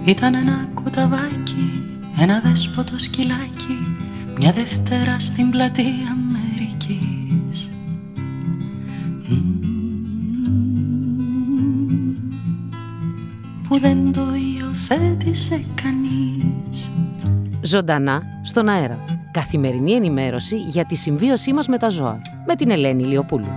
Ήταν ένα κουταβάκι, ένα δέσποτο σκυλάκι, μια Δευτέρα στην πλατεία Αμερικής. Που δεν το υιοθέτησε κανείς. Ζωντανά στον αέρα. Καθημερινή ενημέρωση για τη συμβίωσή μας με τα ζώα. Με την Ελένη Ηλιοπούλου.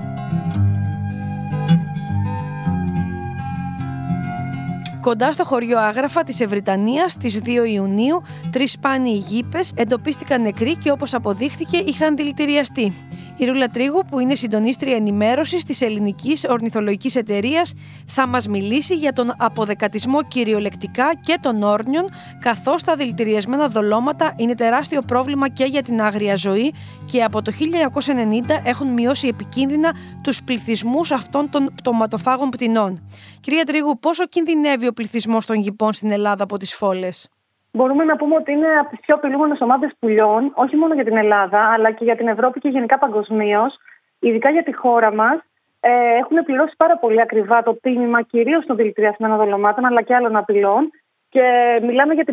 Κοντά στο χωριό Άγραφα της Ευρυτανίας, στις 2 Ιουνίου, 3 σπάνιοι γήπες εντοπίστηκαν νεκροί και όπως αποδείχθηκε είχαν δηλητηριαστεί. Η Ρούλα Τρίγου, που είναι συντονίστρια ενημέρωσης της Ελληνικής Ορνηθολογικής Εταιρείας, θα μας μιλήσει για τον αποδεκατισμό κυριολεκτικά και των όρνιων, καθώς τα δηλητηριασμένα δολώματα είναι τεράστιο πρόβλημα και για την άγρια ζωή και από το 1990 έχουν μειώσει επικίνδυνα τους πληθυσμούς αυτών των πτωματοφάγων πτηνών. Κυρία Τρίγου, πόσο κινδυνεύει ο πληθυσμός των γηπών στην Ελλάδα από τις φόλες? Μπορούμε να πούμε ότι είναι από τις πιο απειλούμενες ομάδες πουλιών, όχι μόνο για την Ελλάδα, αλλά και για την Ευρώπη και γενικά παγκοσμίως. Ειδικά για τη χώρα μας, έχουν πληρώσει πάρα πολύ ακριβά το τίμημα κυρίως των δηλητηριασμένων δολωμάτων, αλλά και άλλων απειλών. Και μιλάμε για την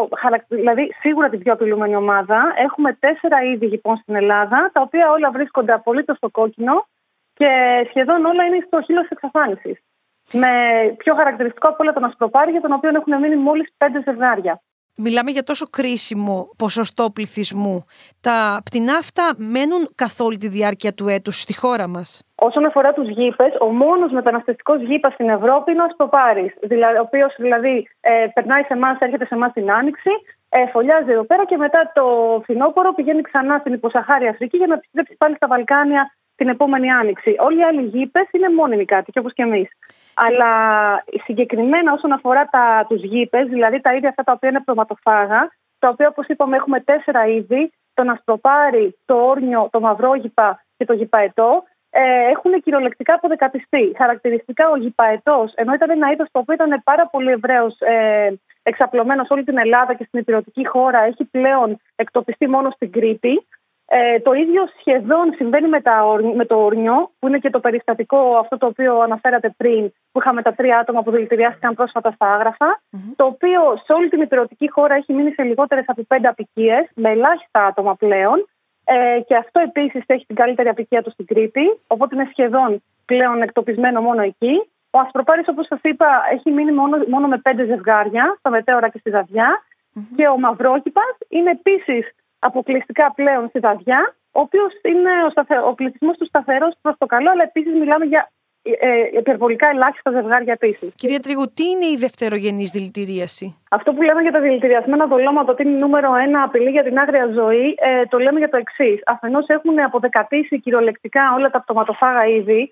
δηλαδή σίγουρα την πιο απειλούμενη ομάδα. Έχουμε 4 είδη γηπών στην Ελλάδα, τα οποία όλα βρίσκονται απολύτως στο κόκκινο και σχεδόν όλα είναι στο χείλος της εξαφάνισης. Με πιο χαρακτηριστικό από όλα τον ασπροπάρη, για τον οποίο έχουν μείνει μόλις 5 ζευγάρια. Μιλάμε για τόσο κρίσιμο ποσοστό πληθυσμού. Τα πτηνά αυτά μένουν καθ' όλη τη διάρκεια του έτους στη χώρα μας? Όσον αφορά τους γήπες, ο μόνος μεταναστευτικός γήπας στην Ευρώπη είναι ο ασπροπάρης. Ο οποίος περνάει σε εμάς, έρχεται σε εμάς την Άνοιξη, φωλιάζει εδώ πέρα και μετά το φθινόπωρο πηγαίνει ξανά στην υποσαχάρια Αφρική για να επιστρέψει πάλι στα Βαλκάνια την επόμενη Άνοιξη. Όλοι οι άλλοι γήπες είναι μόνιμοι κάτοικοι, όπως και εμείς. Αλλά συγκεκριμένα όσον αφορά τους γήπες, δηλαδή τα είδη αυτά τα οποία είναι πτωματοφάγα, τα οποία όπως είπαμε έχουμε 4 είδη, τον ασπροπάρη, το όρνιο, το μαυρόγηπα και το γηπαετό, έχουν κυριολεκτικά αποδεκατιστεί. Χαρακτηριστικά ο γηπαετός, ενώ ήταν ένα είδος το οποίο ήταν πάρα πολύ ευρέως εξαπλωμένο σε όλη την Ελλάδα και στην ηπειρωτική χώρα, έχει πλέον εκτοπιστεί μόνο στην Κρήτη. Το ίδιο σχεδόν συμβαίνει με το όρνιο, που είναι και το περιστατικό αυτό το οποίο αναφέρατε πριν, που είχαμε τα 3 άτομα που δηλητηριάστηκαν πρόσφατα στα Άγραφα, το οποίο σε όλη την ηπειρωτική χώρα έχει μείνει σε λιγότερες από 5 αποικίες, με ελάχιστα άτομα πλέον, και αυτό επίσης έχει την καλύτερη αποικία του στην Κρήτη, οπότε είναι σχεδόν πλέον εκτοπισμένο μόνο εκεί. Ο ασπροπάρης, όπως σας είπα, έχει μείνει μόνο με 5 ζευγάρια, στα Μετέωρα και στη Δαδιά, και ο μαυρόκηπας είναι επίσης αποκλειστικά πλέον στη Δαδιά, ο οποίος είναι ο πληθυσμός του σταθερός προς το καλό, αλλά επίσης μιλάμε για υπερβολικά ελάχιστα ζευγάρια επίσης. Κυρία Τρίγου, τι είναι η δευτερογενής δηλητηρίαση? Αυτό που λέμε για τα δηλητηριασμένα δολώματα ότι είναι νούμερο 1 απειλή για την άγρια ζωή, το λέμε για το εξής. Αφενός έχουν αποδεκατήσει κυριολεκτικά όλα τα πτωματοφάγα είδη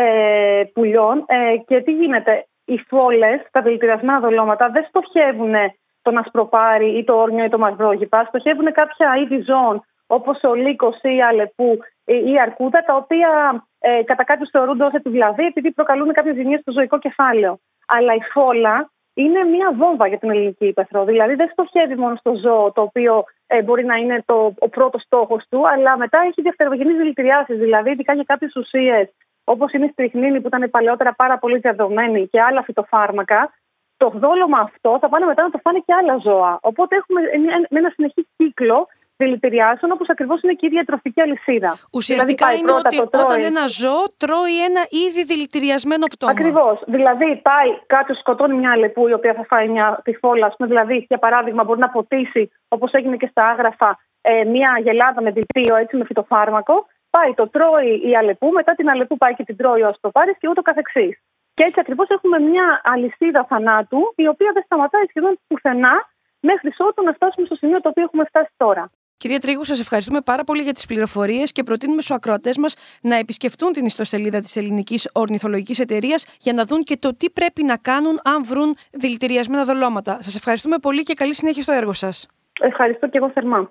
πουλιών, και τι γίνεται? Οι φόλες, τα δηλητηριασμένα δολώματα δεν στοχεύουν τον ασπροπάρη ή το όρνιο ή το μαυρόγηπα, στοχεύουν κάποια είδη ζώων όπως ο λύκος ή η αλεπού ή η αρκούδα, τα οποία κατά κάποιους θεωρούνται ως επιβλαβή επειδή προκαλούν κάποιες ζημιές στο ζωικό κεφάλαιο. Αλλά η φόλα είναι μια βόμβα για την ελληνική ύπαιθρο. Δηλαδή δεν στοχεύει μόνο στο ζώο, το οποίο μπορεί να είναι ο πρώτος στόχος του, αλλά μετά έχει δευτερογενείς δηλητηριάσεις. Δηλαδή, ειδικά για κάποιες ουσίες, όπως είναι η στριχνίνη που ήταν παλαιότερα πάρα πολύ διαδομένη και άλλα φυτοφάρμακα, το δόλωμα αυτό θα πάνε μετά να το φάνε και άλλα ζώα. Οπότε έχουμε ένα συνεχή κύκλο δηλητηριάσεων, όπως ακριβώς είναι και η ίδια τροφική αλυσίδα. Ουσιαστικά δηλαδή, είναι ότι όταν ένα ζώο τρώει ένα ήδη δηλητηριασμένο πτώμα. Ακριβώς. Δηλαδή, πάει κάποιος, σκοτώνει μια αλεπού η οποία θα φάει τη φόλα. Δηλαδή, για παράδειγμα, μπορεί να ποτίσει, όπως έγινε και στα Άγραφα, μια γελάδα με δηλητήριο, έτσι, με φυτοφάρμακο. Πάει, το τρώει η αλεπού, μετά την αλεπού πάει και την τρώει ο ασπροπάρης και ούτω καθεξής. Και έτσι ακριβώς έχουμε μια αλυσίδα θανάτου, η οποία δεν σταματάει σχεδόν πουθενά, μέχρι ότου να φτάσουμε στο σημείο το οποίο έχουμε φτάσει τώρα. Κυρία Τρίγου, σας ευχαριστούμε πάρα πολύ για τις πληροφορίες και προτείνουμε στους ακροατές μας να επισκεφτούν την ιστοσελίδα της Ελληνικής Ορνηθολογικής Εταιρείας για να δουν και το τι πρέπει να κάνουν αν βρουν δηλητηριασμένα δολώματα. Σας ευχαριστούμε πολύ και καλή συνέχεια στο έργο σας. Ευχαριστώ και εγώ θερμά.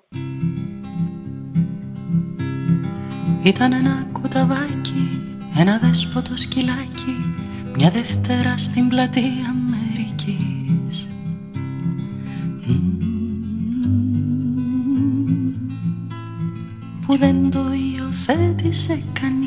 Ήταν ένα κουταβάκι, ένα δέσποτο σκυλάκι, μια Δευτέρα στην πλατεία Αμερικής. Που δεν το υιοθέτησε κανείς.